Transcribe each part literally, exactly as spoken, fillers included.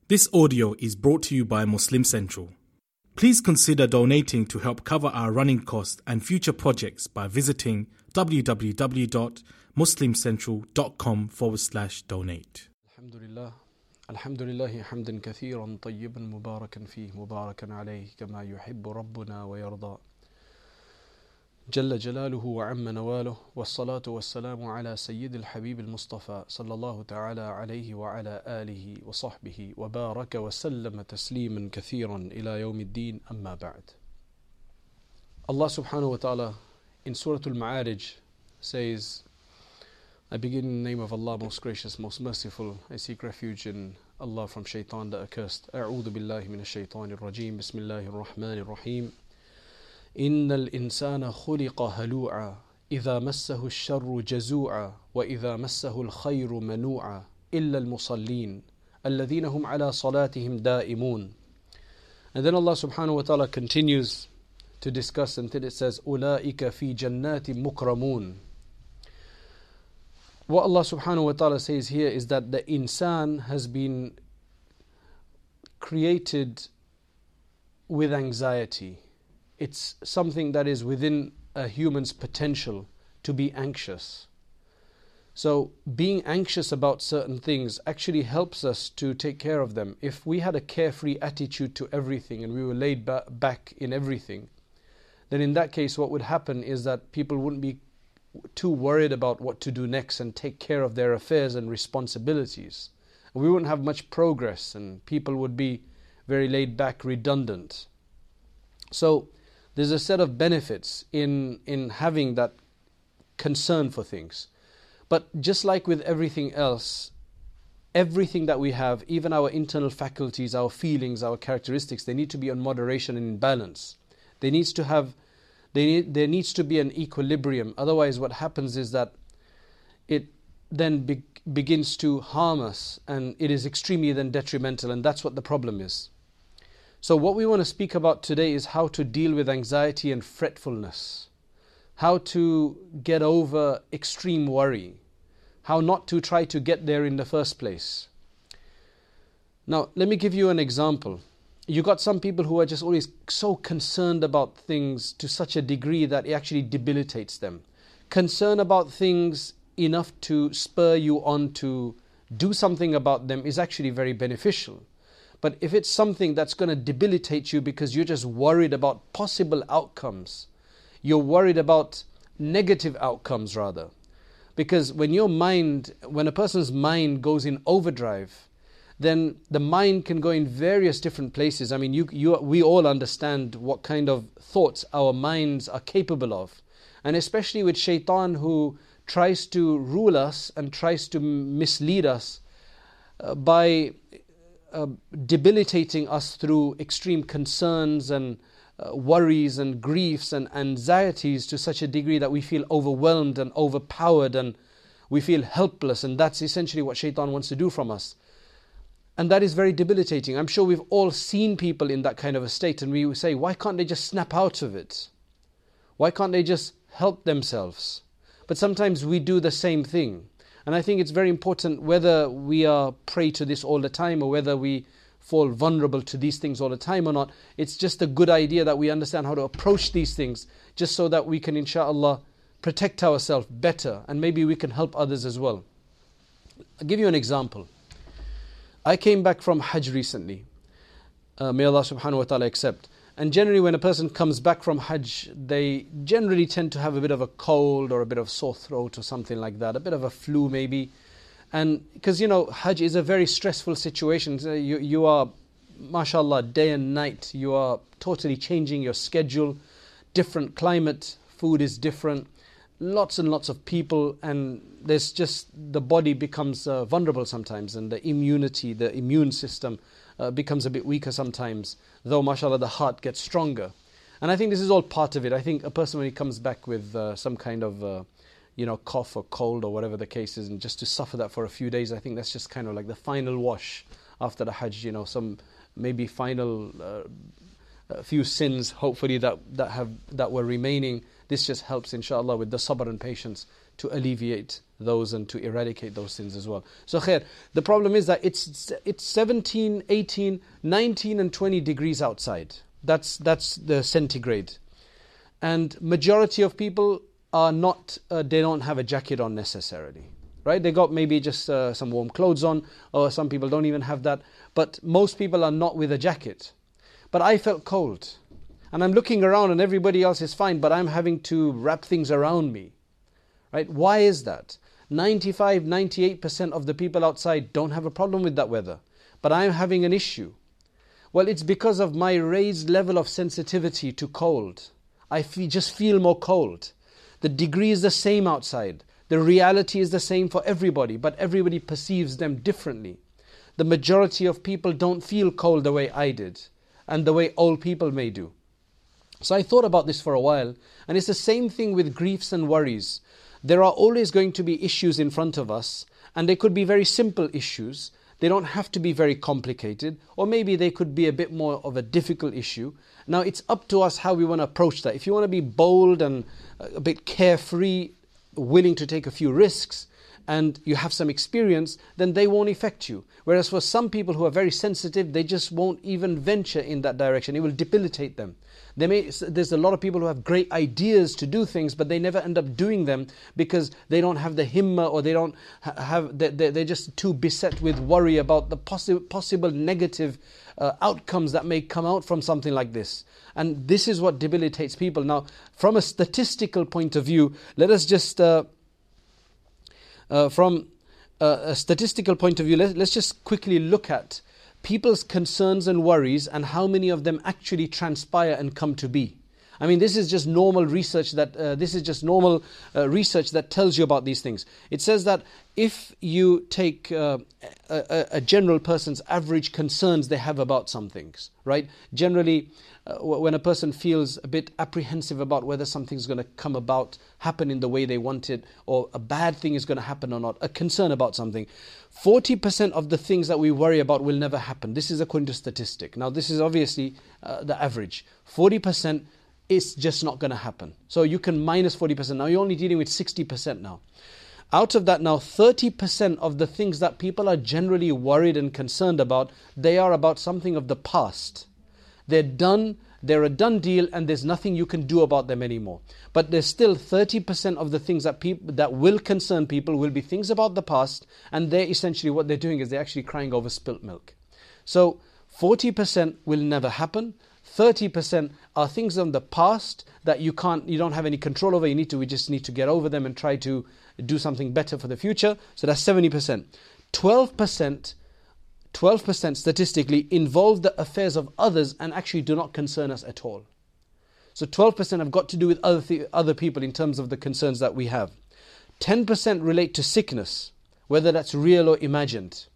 This audio is brought to you by Muslim Central. Please consider donating to help cover our running costs and future projects by visiting www.muslimcentral.com forward slash donate. Alhamdulillah. Alhamdulillahi hamdan kathiran tayyiban mubarakan fih mubarakan alayhi kama yuhibbu rabbuna wa yarda. جل جلاله وعم نواله والصلاة والسلام على سيد الحبيب المصطفى صلى الله تعالى عليه وعلى آله وصحبه وبارك وسلم تسليما كثيرا إلى يوم الدين أما بعد. Allah subhanahu wa ta'ala in Surah Al-Ma'arij says, I begin in the name of Allah, most gracious, most merciful. I seek refuge in Allah from shaitan the accursed. أعوذ بالله من الشيطان الرجيم. بسم الله الرحمن الرحيم. إن الإنسان خلق هلوعا إذا مسه الشر جزوعا وإذا مسه الخير منوعا إلا المصلين الذين هم على صلاتهم دائمون. And then Allah subhanahu wa ta'ala continues to discuss until it says أولئك في جنات مكرمون. What Allah subhanahu wa ta'ala says here is that the insan has been created with anxiety. It's something that is within a human's potential to be anxious. So being anxious about certain things actually helps us to take care of them. If we had a carefree attitude to everything and we were laid ba- back in everything, then in that case what would happen is that people wouldn't be too worried about what to do next and take care of their affairs and responsibilities. We wouldn't have much progress and people would be very laid back, redundant. So there's a set of benefits in, in having that concern for things. But just like with everything else, everything that we have, even our internal faculties, our feelings, our characteristics, they need to be on moderation and in balance. They needs to have, they need, there needs to be an equilibrium. Otherwise what happens is that it then be, begins to harm us and it is extremely then detrimental, and that's what the problem is. So what we want to speak about today is how to deal with anxiety and fretfulness, how to get over extreme worry, how not to try to get there in the first place. Now, let me give you an example. You got some people who are just always so concerned about things to such a degree that it actually debilitates them. Concern about things enough to spur you on to do something about them is actually very beneficial. But if it's something that's going to debilitate you because you're just worried about possible outcomes, you're worried about negative outcomes rather. Because when your mind, when a person's mind goes in overdrive, then the mind can go in various different places. I mean, you, you, we all understand what kind of thoughts our minds are capable of. And especially with shaitan, who tries to rule us and tries to mislead us uh, by Uh, debilitating us through extreme concerns and uh, worries and griefs and anxieties to such a degree that we feel overwhelmed and overpowered and we feel helpless, and that's essentially what shaitan wants to do from us. And that is very debilitating. I'm sure we've all seen people in that kind of a state, and we say, why can't they just snap out of it? Why can't they just help themselves? But sometimes we do the same thing. And I think it's very important, whether we are prey to this all the time or whether we fall vulnerable to these things all the time or not, it's just a good idea that we understand how to approach these things, just so that we can, inshallah, protect ourselves better and maybe we can help others as well. I'll give you an example. I came back from Hajj recently. Uh, may Allah subhanahu wa ta'ala accept. And generally when a person comes back from Hajj, they generally tend to have a bit of a cold or a bit of sore throat or something like that, a bit of a flu maybe. And because, you know, Hajj is a very stressful situation. So you, you are, mashallah, day and night. You are totally changing your schedule, different climate, food is different, lots and lots of people, and there's just, the body becomes uh, vulnerable sometimes, and the immunity, the immune system Uh, becomes a bit weaker sometimes, though mashallah the heart gets stronger. And I think this is all part of it. I think a person, when he comes back with uh, some kind of uh, you know, cough or cold or whatever the case is, and just to suffer that for a few days, I think that's just kind of like the final wash after the Hajj, you know, some maybe final uh, a few sins hopefully that, that have that were remaining. This just helps inshallah with the sabr and patience to alleviate those and to eradicate those sins as well. So khair, the problem is that it's it's seventeen, eighteen, nineteen and twenty degrees outside. That's that's the centigrade. And majority of people are not, uh, they don't have a jacket on necessarily. Right? They got maybe just uh, some warm clothes on, or some people don't even have that. But most people are not with a jacket. But I felt cold. And I'm looking around and everybody else is fine, but I'm having to wrap things around me. Right? Why is that? ninety-five, ninety-eight percent of the people outside don't have a problem with that weather. But I'm having an issue. Well, it's because of my raised level of sensitivity to cold. I feel, just feel more cold. The degree is the same outside. The reality is the same for everybody, but everybody perceives them differently. The majority of people don't feel cold the way I did, and the way old people may do. So I thought about this for a while, and it's the same thing with griefs and worries. There are always going to be issues in front of us, and they could be very simple issues. They don't have to be very complicated, or maybe they could be a bit more of a difficult issue. Now it's up to us how we want to approach that. If you want to be bold and a bit carefree, willing to take a few risks, and you have some experience, then they won't affect you. Whereas for some people who are very sensitive, they just won't even venture in that direction. It will debilitate them. They may, there's a lot of people who have great ideas to do things, but they never end up doing them because they don't have the himmah, or they don't have, they're just too beset with worry about the possi- possible negative uh, outcomes that may come out from something like this. And this is what debilitates people. Now, from a statistical point of view, let us just... Uh, Uh, from uh, a statistical point of view, let, let's just quickly look at people's concerns and worries and how many of them actually transpire and come to be. I mean, this is just normal research that uh, this is just normal uh, research that tells you about these things. It says that if you take uh, a, a general person's average concerns they have about some things, right? Generally, uh, when a person feels a bit apprehensive about whether something's going to come about, happen in the way they want it, or a bad thing is going to happen or not, a concern about something, forty percent of the things that we worry about will never happen. This is according to statistic. Now, this is obviously uh, the average. forty percent it's just not going to happen. So you can minus forty percent. Now you're only dealing with sixty percent now. Out of that now, thirty percent of the things that people are generally worried and concerned about, they are about something of the past. They're done, they're a done deal, and there's nothing you can do about them anymore. But there's still thirty percent of the things that people that will concern people will be things about the past, and they're essentially, what they're doing is they're actually crying over spilt milk. So forty percent will never happen. thirty percent are things of the past that you can't, you don't have any control over. You need to, we just need to get over them and try to do something better for the future. So that's seventy percent. twelve percent, twelve percent statistically involve the affairs of others and actually do not concern us at all. So twelve percent have got to do with other th- other people in terms of the concerns that we have. ten percent relate to sickness, whether that's real or imagined.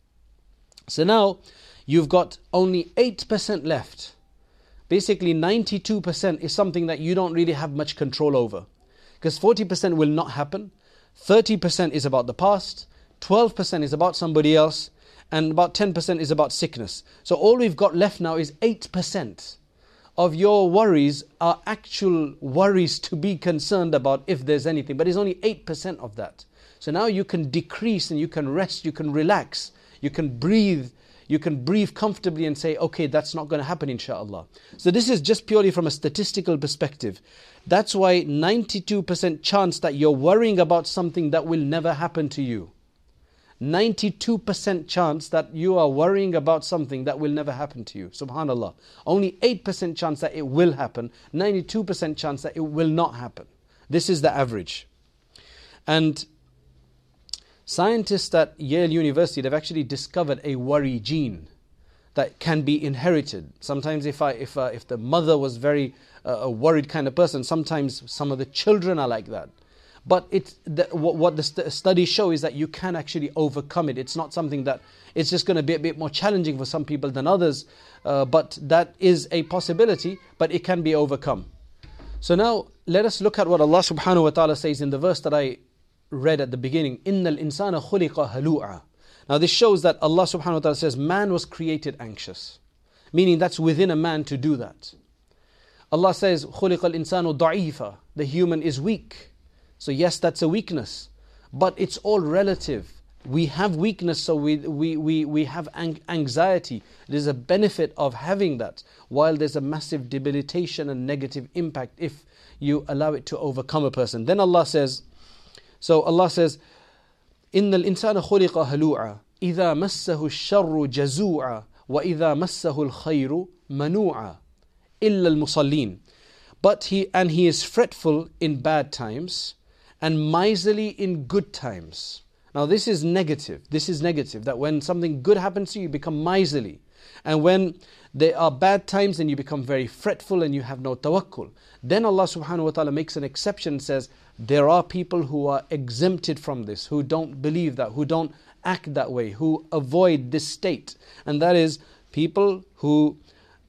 So now you've got only eight percent left. Basically ninety-two percent is something that you don't really have much control over. Because forty percent will not happen, thirty percent is about the past, twelve percent is about somebody else, and about ten percent is about sickness. So all we've got left now is eight percent of your worries are actual worries to be concerned about if there's anything. But it's only eight percent of that. So now you can decrease and you can rest, you can relax, you can breathe, you can breathe comfortably and say, okay, that's not going to happen, inshaAllah. So this is just purely from a statistical perspective. That's why ninety-two percent chance that you're worrying about something that will never happen to you. ninety-two percent chance that you are worrying about something that will never happen to you. Subhanallah. Only eight percent chance that it will happen. ninety-two percent chance that it will not happen. This is the average. And scientists at Yale University, they've actually discovered a worry gene that can be inherited. Sometimes if I, if uh, if the mother was very uh, a worried kind of person, sometimes some of the children are like that. But it, the, what, what the st- studies show is that you can actually overcome it. It's not something that, it's just going to be a bit more challenging for some people than others. Uh, but that is a possibility, but it can be overcome. So now let us look at what Allah subhanahu wa ta'ala says in the verse that I read at the beginning. Innal insana khuliqa halu'a. Now this shows that Allah subhanahu wa ta'ala says man was created anxious. Meaning that's within a man to do that. Allah says khuliqa al insanu da'ifa. The human is weak. So yes, that's a weakness. but it's all relative. We have weakness, so we, we, we, we have anxiety. There's a benefit of having that, while there's a massive debilitation and negative impact if you allow it to overcome a person. Then Allah says, so Allah says, إِنَّ الْإِنسَانَ خُلِقَ هَلُوعًا إِذَا مَسَّهُ الشَّرُّ جَزُوعًا وَإِذَا مَسَّهُ الْخَيْرُ مَنُوعًا إِلَّا الْمُصَلِّينَ. But he, and he is fretful in bad times and miserly in good times. Now this is negative. This is negative. That when something good happens to you, you become miserly. And when there are bad times, then you become very fretful and you have no tawakkul. Then Allah subhanahu wa ta'ala makes an exception and says, there are people who are exempted from this, who don't believe that, who don't act that way, who avoid this state. And that is people who,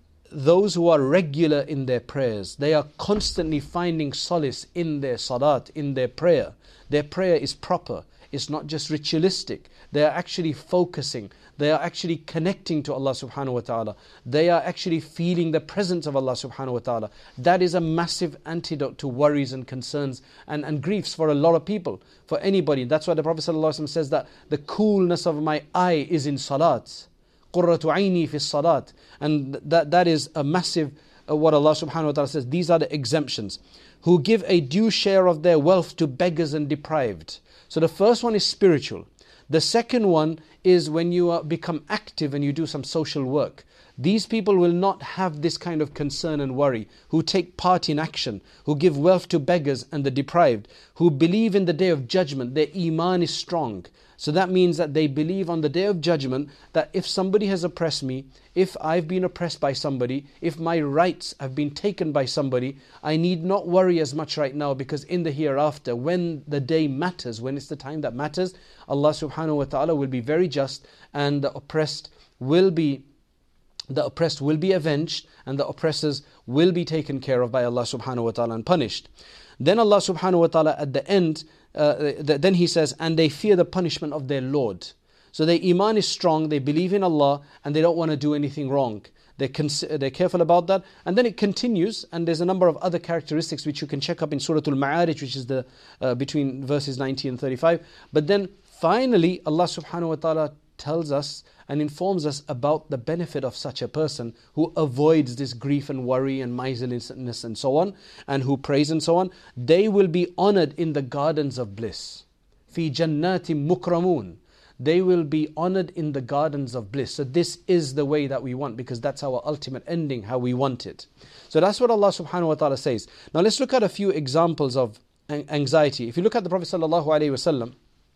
those who are regular in their prayers. They are constantly finding solace in their salat, in their prayer. Their prayer is proper. It's not just ritualistic. They are actually focusing. They are actually connecting to Allah subhanahu wa ta'ala. They are actually feeling the presence of Allah subhanahu wa ta'ala. That is a massive antidote to worries and concerns and, and griefs for a lot of people, for anybody. That's why the Prophet ﷺ says that the coolness of my eye is in salat. قُرَّةُ عَيْنِي فِي الصَّلَاةِ. And that, that is a massive, uh, what Allah subhanahu wa ta'ala says. These are the exemptions. Who give a due share of their wealth to beggars and deprived. So the first one is spiritual. The second one is when you are, become active and you do some social work. These people will not have this kind of concern and worry, who take part in action, who give wealth to beggars and the deprived, who believe in the day of judgment. Their iman is strong. So that means that they believe on the day of judgment that if somebody has oppressed me, if I've been oppressed by somebody, if my rights have been taken by somebody, I need not worry as much right now, because in the hereafter, when the day matters, when it's the time that matters, Allah subhanahu wa ta'ala will be very just, and the oppressed will be the oppressed will be avenged, and the oppressors will be taken care of by Allah subhanahu wa ta'ala and punished. Then Allah subhanahu wa ta'ala at the end, uh, then He says, and they fear the punishment of their Lord. So their iman is strong, they believe in Allah, and they don't want to do anything wrong. They're, cons- they're careful about that. And then it continues, and there's a number of other characteristics which you can check up in Surah Al-Ma'arij, which is the uh, between verses ninety and thirty-five. But then finally, Allah subhanahu wa ta'ala tells us and informs us about the benefit of such a person who avoids this grief and worry and miserliness and so on, and who prays and so on. They will be honored in the gardens of bliss. Fi jannatim mukramun. They will be honored in the gardens of bliss. So this is the way that we want, because that's our ultimate ending, how we want it. So that's what Allah subhanahu wa ta'ala says. Now let's look at a few examples of anxiety. If you look at the Prophet sallallahu alaihi wasallam,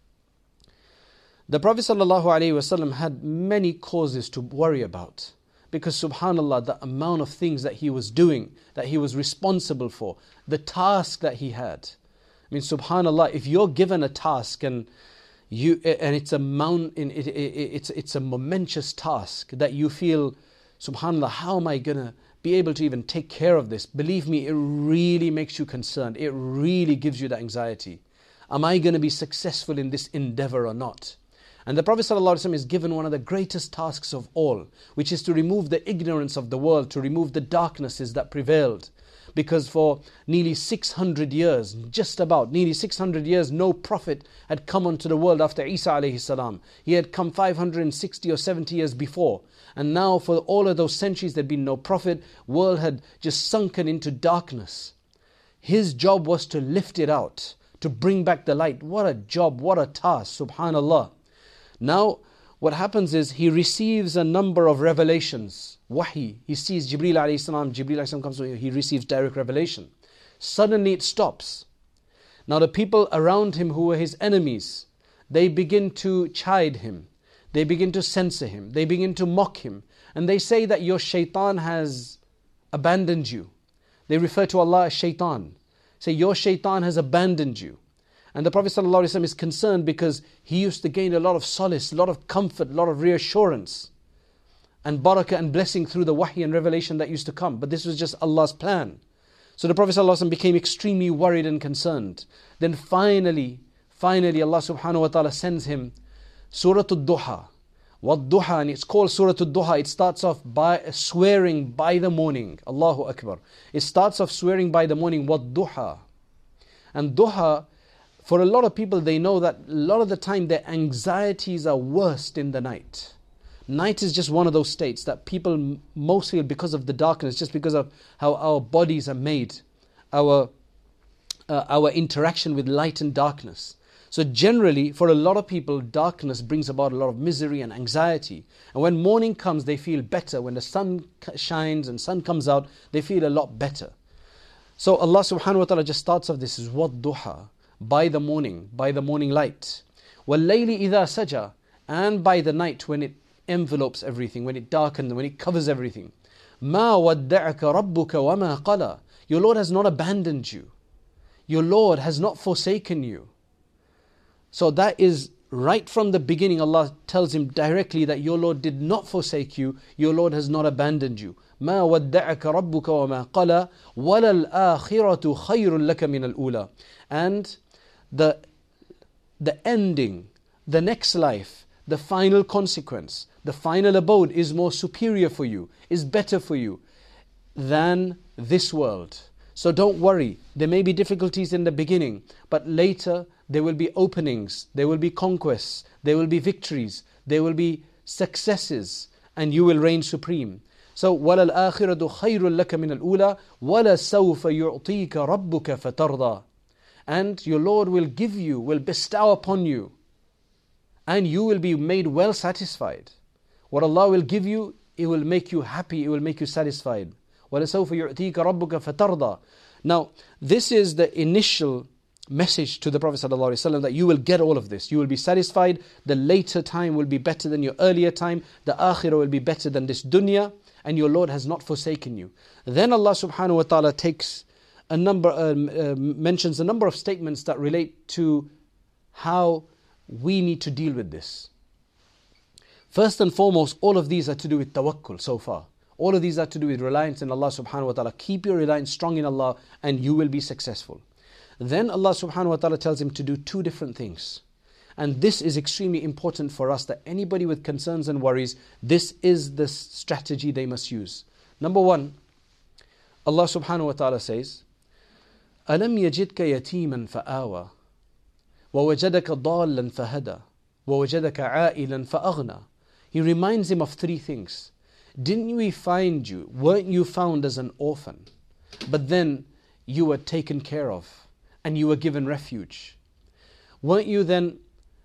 the Prophet ﷺ had many causes to worry about, because subhanallah, the amount of things that he was doing, that he was responsible for, the task that he had. I mean, subhanallah, if you're given a task and you and it's a mount, it, it, it, it's it's a momentous task that you feel, subhanallah, how am I gonna be able to even take care of this? Believe me, it really makes you concerned. It really gives you the anxiety. Am I going to be successful in this endeavor or not? And the Prophet ﷺ is given one of the greatest tasks of all, which is to remove the ignorance of the world, to remove the darknesses that prevailed. Because for nearly six hundred years, just about nearly six hundred years, no prophet had come onto the world after Isa alayhi salam. He had come five hundred sixty or seventy years before. And now for all of those centuries there had been no prophet. World had just sunken into darkness. His job was to lift it out, to bring back the light. What a job, what a task, subhanallah. Now, what happens is he receives a number of revelations. Wahi. He sees Jibreel alayhi salam. Jibreel alayhi salam comes to him. He receives direct revelation. Suddenly it stops. Now the people around him who were his enemies, they begin to chide him. They begin to censor him. They begin to mock him. And they say that your shaitan has abandoned you. They refer to Allah as shaitan. Say, your shaitan has abandoned you. And the Prophet ﷺ is concerned because he used to gain a lot of solace, a lot of comfort, a lot of reassurance and barakah and blessing through the wahi and revelation that used to come. But this was just Allah's plan. So the Prophet ﷺ became extremely worried and concerned. Then finally, finally Allah subhanahu wa ta'ala sends him Surah Al-Duha. Wad-Duha, and it's called Surah Al-Duha. It starts off by swearing by the morning. Allahu Akbar. It starts off swearing by the morning. Wad-Duha. And Duha, For a lot of people, they know that a lot of the time their anxieties are worst in the night. Night is just one of those states that people mostly, because of the darkness, just because of how our bodies are made, our uh, our interaction with light and darkness. So generally, for a lot of people, darkness brings about a lot of misery and anxiety. And when morning comes, they feel better. When the sun shines and sun comes out, they feel a lot better. So Allah subhanahu wa ta'ala just starts off this is وَالضُّحَى, by the morning, by the morning light. وَاللَّيْلِ إِذَا سَجَى, and by the night when it envelopes everything, when it darkens, when it covers everything. مَا وَدَّعَكَ رَبُّكَ وَمَا قَلَى, your Lord has not abandoned you. Your Lord has not forsaken you. So that is right from the beginning. Allah tells him directly that your Lord did not forsake you. Your Lord has not abandoned you. مَا وَدَّعَكَ رَبُّكَ وَمَا قَلَى وَلَلْآخِرَةُ خَيْرٌ لَكَ مِنَ الْأُولَى. And the, the ending, the next life, the final consequence, the final abode is more superior for you, is better for you than this world. So don't worry, there may be difficulties in the beginning, but later there will be openings, there will be conquests, there will be victories, there will be successes, and you will reign supreme. So وَلَلْآخِرَةُ خَيْرٌ لَكَ مِنَ الْأُولَى وَلَسَوْفَ يُعْطِيكَ رَبُّكَ فَتَرْضَى. And your Lord will give you, will bestow upon you, and you will be made well satisfied. What Allah will give you, it will make you happy, it will make you satisfied. وَلَسَوْفَ يُعْطِيكَ رَبُّكَ فَتَرْضَى. Now, this is the initial message to the Prophet ﷺ, that you will get all of this. You will be satisfied. The later time will be better than your earlier time. The akhirah will be better than this dunya. And your Lord has not forsaken you. Then Allah subhanahu wa ta'ala takes a number, um, uh, mentions a number of statements that relate to how we need to deal with this. First and foremost, all of these are to do with tawakkul so far. All of these are to do with reliance in Allah subhanahu wa ta'ala. Keep your reliance strong in Allah and you will be successful. Then Allah subhanahu wa ta'ala tells him to do two different things. And this is extremely important for us, that anybody with concerns and worries, this is the strategy they must use. Number one, Allah subhanahu wa ta'ala says, أَلَمْ يَجِدْكَ يَتِيمًا فَآوَى وَوَجَدَكَ ضَالًّا فَهَدَى وَوَجَدَكَ عَائِلًا فَأَغْنَى. He reminds him of three things. Didn't we find you, weren't you found as an orphan, but then you were taken care of and you were given refuge? Weren't you then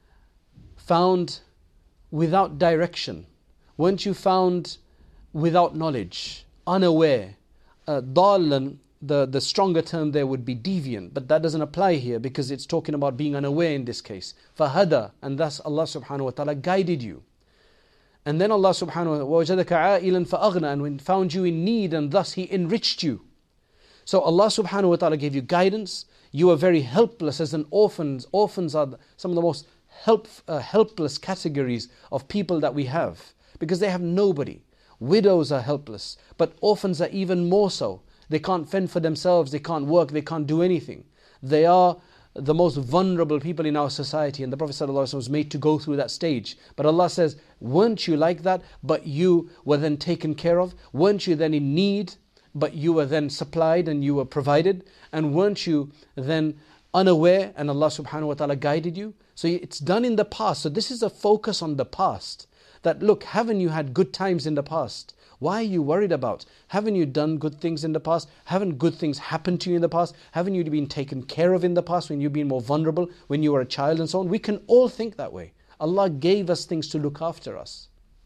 found without direction? Weren't you found without knowledge, unaware? Uh, Dalan, the, the stronger term there would be deviant, but that doesn't apply here because it's talking about being unaware in this case. Fahada, and thus Allah subhanahu wa ta'ala guided you. And then Allah subhanahu wa ta'ala, وَوَجَدَكَ عَائِلًا فَأَغْنَى, and when found you in need, and thus He enriched you. So Allah subhanahu wa ta'ala gave you guidance. You are very helpless as an orphan. Orphans are some of the most help, uh, helpless categories of people that we have, because they have nobody. Widows are helpless, but orphans are even more so. They can't fend for themselves, they can't work, they can't do anything. They are the most vulnerable people in our society, and the Prophet ﷺ was made to go through that stage. But Allah says, weren't you like that, but you were then taken care of? Weren't you then in need, but you were then supplied and you were provided? And weren't you then unaware and Allah subhanahu wa ta'ala guided you? So it's done in the past. So this is a focus on the past. That look, haven't you had good times in the past? Why are you worried about? Haven't you done good things in the past? Haven't good things happened to you in the past? Haven't you been taken care of in the past when you've been more vulnerable, when you were a child and so on? We can all think that way. Allah gave us things to look after us.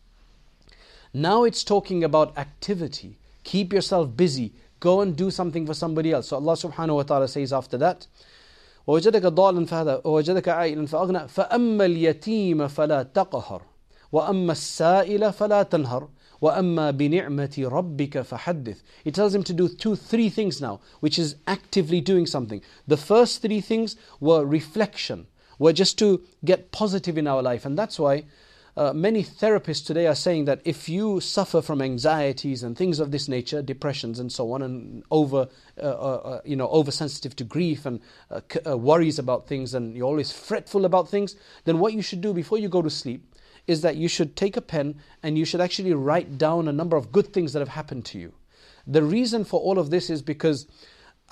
Now it's talking about activity. Keep yourself busy. Go and do something for somebody else. So Allah subhanahu wa ta'ala says after that, وَوَجَدَكَ ضَالًا فَهَدَى وَوَجَدَكَ عَائِلًا فَأَغْنَى فَأَمَّا الْيَتِيمَ فَلَا تَقْهَرْ وَأَمَّا السَّائِلَ فَلَا تَنْهَرْ وَأَمَّا بِنِعْمَةِ رَبِّكَ فَحَدِّثْ. He tells him to do two, three things now, which is actively doing something. The first three things were reflection, were just to get positive in our life. And that's why uh, many therapists today are saying that if you suffer from anxieties and things of this nature, depressions and so on, and over, uh, uh, you know, oversensitive to grief and uh, c- uh, worries about things, and you're always fretful about things, then what you should do before you go to sleep is that you should take a pen and you should actually write down a number of good things that have happened to you. The reason for all of this is because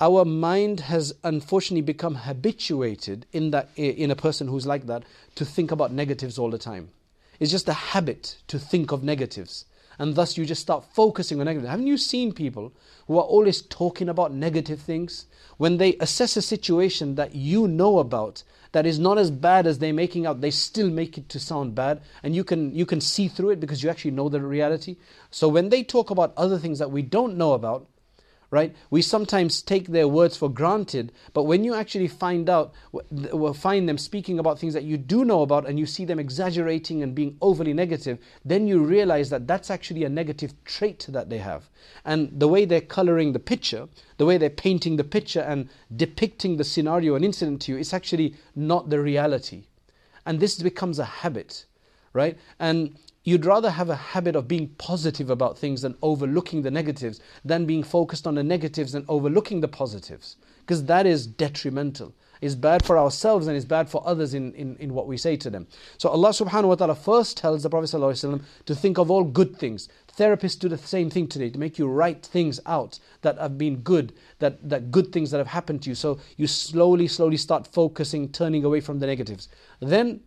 our mind has unfortunately become habituated in that in a person who's like that to think about negatives all the time. It's just a habit to think of negatives. And thus you just start focusing on negative. Haven't you seen people who are always talking about negative things? When they assess a situation that you know about, that is not as bad as they're making out, they still make it to sound bad. And you can, you can see through it because you actually know the reality. So when they talk about other things that we don't know about, right, we sometimes take their words for granted, but when you actually find out, find them speaking about things that you do know about, and you see them exaggerating and being overly negative, then you realize that that's actually a negative trait that they have. And the way they're coloring the picture, the way they're painting the picture and depicting the scenario and incident to you, it's actually not the reality. And this becomes a habit, right? And you'd rather have a habit of being positive about things than overlooking the negatives, than being focused on the negatives and overlooking the positives. Because that is detrimental. It's bad for ourselves and it's bad for others in, in, in what we say to them. So Allah subhanahu wa ta'ala first tells the Prophet ﷺ to think of all good things. Therapists do the same thing today, to make you write things out that have been good, that, that good things that have happened to you. So you slowly, slowly start focusing, turning away from the negatives. Then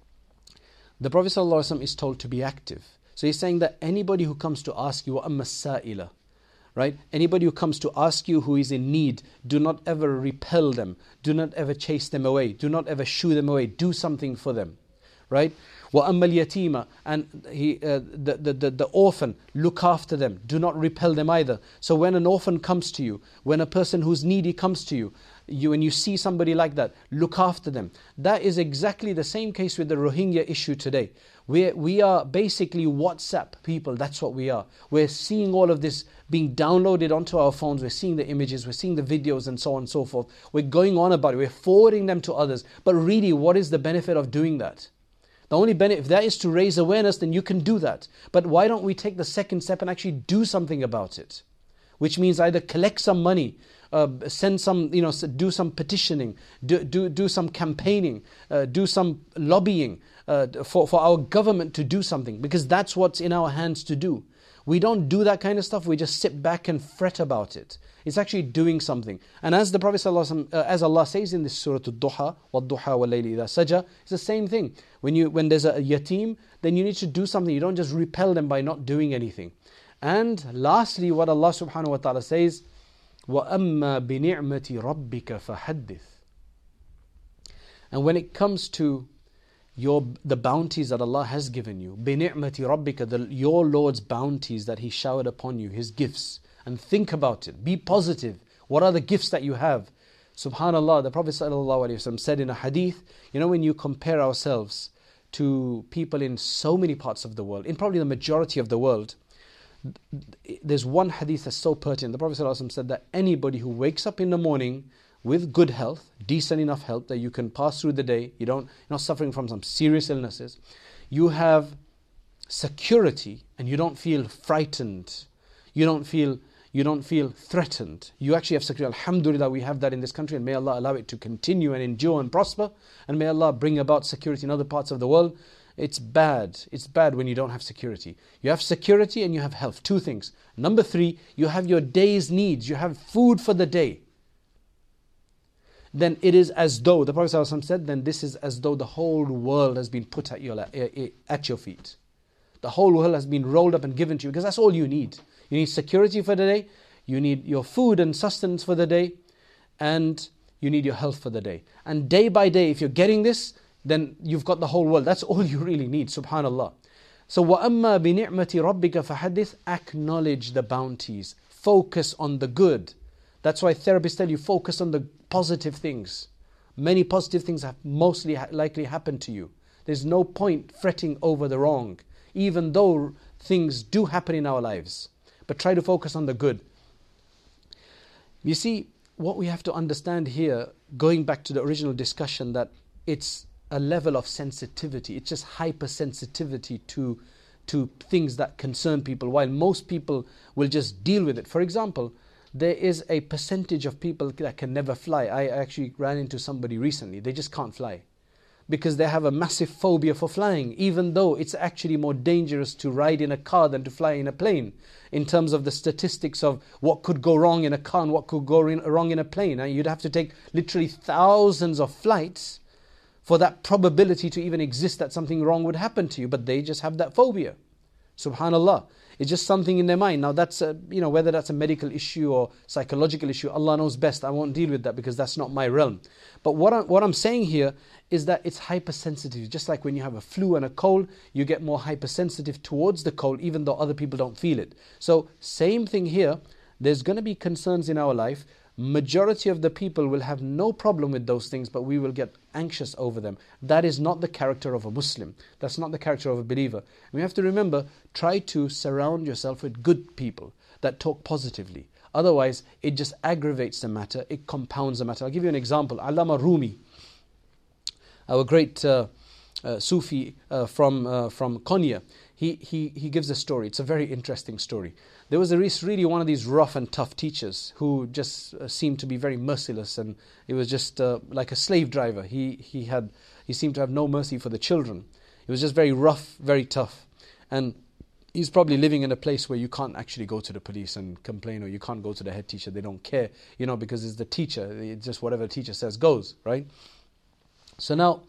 the Prophet ﷺ is told to be active. So he's saying that anybody who comes to ask you, وَأَمَّا السَّائِلَ, right? Anybody who comes to ask you who is in need, do not ever repel them. Do not ever chase them away. Do not ever shoo them away. Do something for them, right? وَأَمَّا الْيَتِيمَ, and he, uh, the, the, the, the orphan, look after them. Do not repel them either. So when an orphan comes to you, when a person who's needy comes to you, you and you see somebody like that, look after them. That is exactly the same case with the Rohingya issue today. We we are basically WhatsApp people. That's what we are. We're seeing all of this being downloaded onto our phones. We're seeing the images, we're seeing the videos and so on and so forth. We're going on about it. We're forwarding them to others. But really, what is the benefit of doing that? The only benefit, if that is to raise awareness, then you can do that. But why don't we take the second step and actually do something about it? Which means either collect some money, uh, send some, you know, do some petitioning, do do, do some campaigning, uh, do some lobbying uh, for, for our government to do something. Because that's what's in our hands to do. We don't do that kind of stuff, we just sit back and fret about it. It's actually doing something. And as the Prophet ﷺ, uh, as Allah says in this Surah Al-Duha, وَالضُّحَى وَاللَّيْلِ إِذَا سَجَى, it's the same thing. When you when there's a yatim, then you need to do something. You don't just repel them by not doing anything. And lastly, what Allah subhanahu wa ta'ala says, وَأَمَّا بِنِعْمَةِ رَبِّكَ فَحَدِّثْ. And when it comes to your the bounties that Allah has given you, بِنِعْمَةِ رَبِّكَ, the, your Lord's bounties that He showered upon you, His gifts, and think about it, be positive. What are the gifts that you have? Subhanallah, the Prophet ﷺ said in a hadith, you know, when you compare ourselves to people in so many parts of the world, in probably the majority of the world, there's one hadith that's so pertinent. The Prophet ﷺ said that anybody who wakes up in the morning with good health, decent enough health that you can pass through the day, you don't, you're not suffering from some serious illnesses, you have security and you don't feel frightened, you don't feel you don't feel threatened. You actually have security. Alhamdulillah, we have that in this country, and may Allah allow it to continue and endure and prosper, and may Allah bring about security in other parts of the world. It's bad. It's bad when you don't have security. You have security and you have health. Two things. Number three, you have your day's needs. You have food for the day. Then it is as though, the Prophet ﷺ said, then this is as though the whole world has been put at your, at your feet. The whole world has been rolled up and given to you, because that's all you need. You need security for the day, you need your food and sustenance for the day, and you need your health for the day. And day by day, if you're getting this, then you've got the whole world. That's all you really need, subhanallah. So, وَأَمَّا بِنِعْمَةِ رَبِّكَ فَحَدِّثْ, acknowledge the bounties. Focus on the good. That's why therapists tell you, focus on the positive things. Many positive things have mostly ha- likely happened to you. There's no point fretting over the wrong, even though things do happen in our lives. But try to focus on the good. You see, what we have to understand here, going back to the original discussion, that it's a level of sensitivity. It's just hypersensitivity to, to things that concern people, while most people will just deal with it. For example, there is a percentage of people that can never fly. I actually ran into somebody recently. They just can't fly. because they have a massive phobia for flying, even though it's actually more dangerous to ride in a car than to fly in a plane, in terms of the statistics of what could go wrong in a car and what could go in, wrong in a plane. And you'd have to take literally thousands of flights for that probability to even exist that something wrong would happen to you. But they just have that phobia. Subhanallah. It's just something in their mind. Now that's, a, you know, whether that's a medical issue or psychological issue, Allah knows best. I won't deal with that because that's not my realm. But what I'm, what I'm saying here is that it's hypersensitive. Just like when you have a flu and a cold, you get more hypersensitive towards the cold, even though other people don't feel it. So same thing here. There's going to be concerns in our life. Majority of the people will have no problem with those things, but we will get anxious over them. That is not the character of a Muslim. That's not the character of a believer. And we have to remember, try to surround yourself with good people that talk positively. Otherwise, it just aggravates the matter. It compounds the matter. I'll give you an example. Allama Rumi, our great uh, uh, Sufi uh, from uh, from Konya, he, he, he gives a story. It's a very interesting story. There was a really one of these rough and tough teachers who just uh, seemed to be very merciless, and it was just uh, like a slave driver. He he had he seemed to have no mercy for the children. He was just very rough, very tough, and he's probably living in a place where you can't actually go to the police and complain, or you can't go to the head teacher. They don't care, you know, because it's the teacher. It's just whatever the teacher says goes, right? So now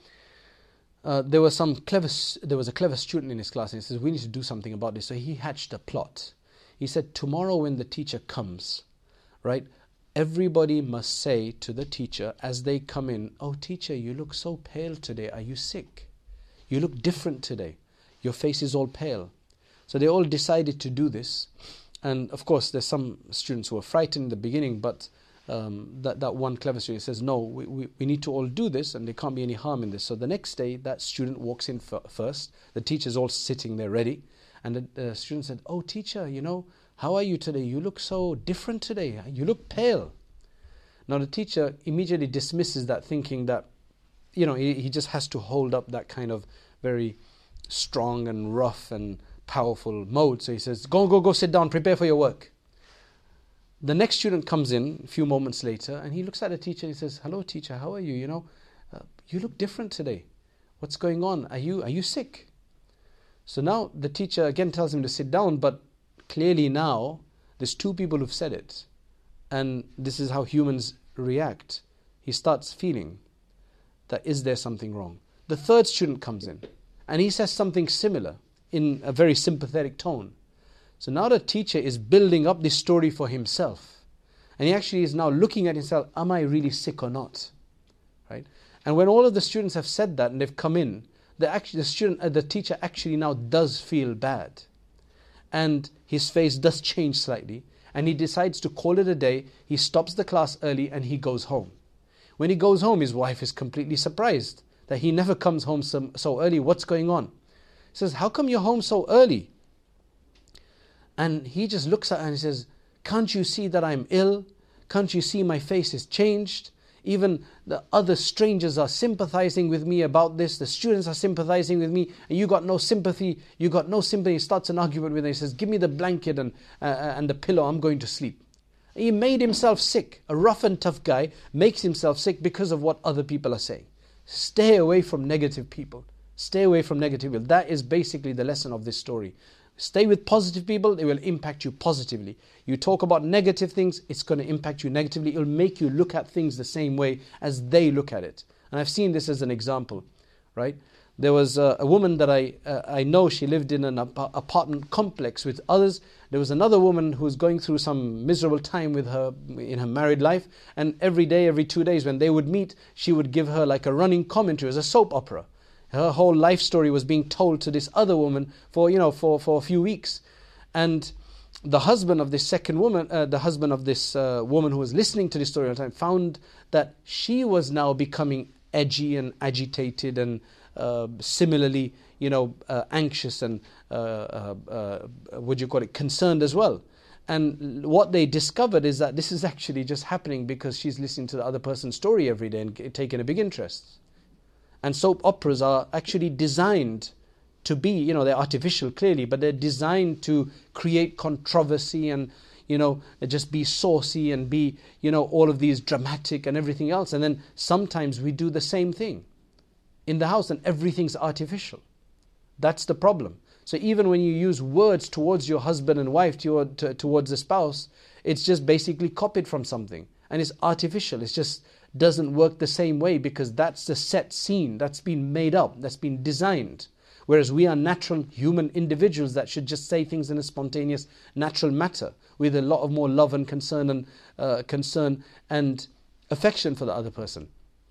uh, there was some clever. There was a clever student in his class, and he says, "We need to do something about this." So he hatched a plot. He said, tomorrow when the teacher comes, right, everybody must say to the teacher as they come in, "Oh teacher, you look so pale today. Are you sick? You look different today. Your face is all pale." So they all decided to do this. And of course, there's some students who were frightened in the beginning, but um, that, that one clever student says, no, we, we, we need to all do this, and there can't be any harm in this. So the next day, that student walks in f- first. The teacher's all sitting there ready. And the, the student said, "Oh teacher, you know, how are you today? You look so different today. You look pale." Now the teacher immediately dismisses that, thinking that, you know, he, he just has to hold up that kind of very strong and rough and powerful mode. So he says, go, go, go sit down, prepare for your work. The next student comes in a few moments later, and he looks at the teacher and he says, "Hello teacher, how are you? You know, uh, you look different today. What's going on? Are you, are you sick?" So now the teacher again tells him to sit down, but clearly now there's two people who've said it. And this is how humans react. He starts feeling that, is there something wrong? The third student comes in and he says something similar in a very sympathetic tone. So now the teacher is building up this story for himself. And he actually is now looking at himself, am I really sick or not? Right? And when all of the students have said that and they've come in, The, actually, the student, uh, the teacher actually now does feel bad, and his face does change slightly, and he decides to call it a day. He stops the class early and he goes home. When he goes home, his wife is completely surprised that he never comes home so, so early. What's going on? He says, "How come you're home so early?" And he just looks at her and he says, "Can't you see that I'm ill? Can't you see my face is changed? Even the other strangers are sympathizing with me about this. The students are sympathizing with me. And you got no sympathy. You got no sympathy." He starts an argument with him. He says, "Give me the blanket and, uh, and the pillow. I'm going to sleep." He made himself sick. A rough and tough guy makes himself sick because of what other people are saying. Stay away from negative people. Stay away from negative people. That is basically the lesson of this story. Stay with positive people, they will impact you positively. You talk about negative things, it's going to impact you negatively. It will make you look at things the same way as they look at it. And I've seen this as an example, right? There was a, a woman that I uh, I know, she lived in an ap- apartment complex with others. There was another woman who was going through some miserable time with her in her married life. And every day, every two days when they would meet, she would give her like a running commentary. It was a soap opera. Her whole life story was being told to this other woman for, you know, for, for a few weeks. And the husband of this second woman, uh, the husband of this uh, woman who was listening to this story all the time, found that she was now becoming edgy and agitated and uh, similarly, you know, uh, anxious and, uh, uh, uh, what do you call it, concerned as well. And what they discovered is that this is actually just happening because she's listening to the other person's story every day and taking a big interest. And soap operas are actually designed to be, you know, they're artificial clearly, but they're designed to create controversy and, you know, just be saucy and be, you know, all of these dramatic and everything else. And then sometimes we do the same thing. in the house and everything's artificial. That's the problem. So even when you use words towards your husband and wife, to your, to, towards the spouse, it's just basically copied from something. And it's artificial. It just doesn't work the same way because that's the set scene that's been made up, that's been designed. Whereas we are natural human individuals that should just say things in a spontaneous, natural matter with a lot of more love and concern and uh, concern and affection for the other person.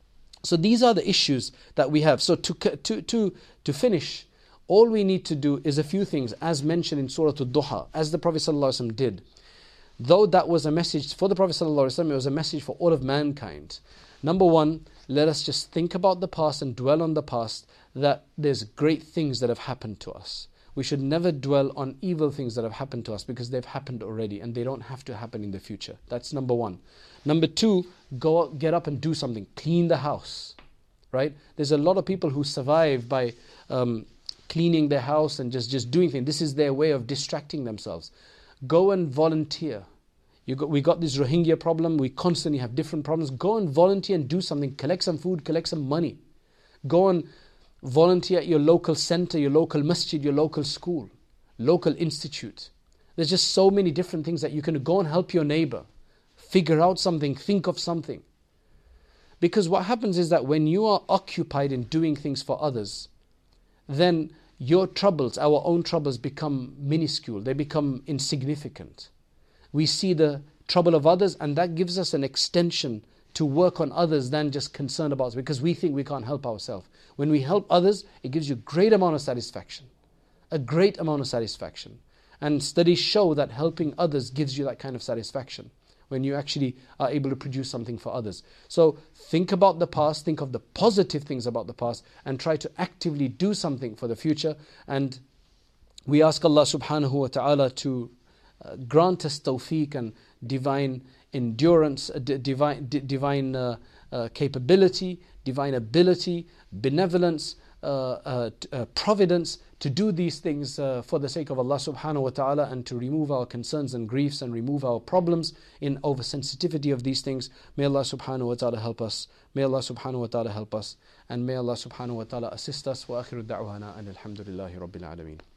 So these are the issues that we have. So to to to to finish, all we need to do is a few things, as mentioned in Surah Al-Duha, as the Prophet ﷺ did. Though that was a message for the Prophet ﷺ, it was a message for all of mankind. Number one, let us just think about the past and dwell on the past, that there's great things that have happened to us. We should never dwell on evil things that have happened to us because they've happened already and they don't have to happen in the future. That's number one. Number two, go out, get up and do something. Clean the house, right? There's a lot of people who survive by um, cleaning their house and just, just doing things. This is their way of distracting themselves. Go and volunteer. You got, we got this Rohingya problem. We constantly have different problems. Go and volunteer and do something. Collect some food, collect some money. Go and volunteer at your local center, your local masjid, your local school, local institute. There's just so many different things that you can go and help your neighbor. Figure out something, think of something. Because what happens is that when you are occupied in doing things for others, then your troubles, our own troubles, become minuscule. They become insignificant. We see the trouble of others, and that gives us an extension to work on others than just concerned about us, because we think we can't help ourselves. When we help others, it gives you a great amount of satisfaction. A great amount of satisfaction. And studies show that helping others gives you that kind of satisfaction, when you actually are able to produce something for others. So think about the past, think of the positive things about the past, and try to actively do something for the future. And we ask Allah subhanahu wa ta'ala to uh, grant us tawfiq and divine endurance, uh, d- divine, d- divine uh, uh, capability, divine ability, benevolence, uh, uh, t- uh, providence, to do these things uh, for the sake of Allah subhanahu wa ta'ala, and to remove our concerns and griefs and remove our problems in oversensitivity of these things. May Allah subhanahu wa ta'ala help us. May Allah subhanahu wa ta'ala help us. And may Allah subhanahu wa ta'ala assist us. Wa akhiru da'wana and alhamdulillahi rabbil alameen.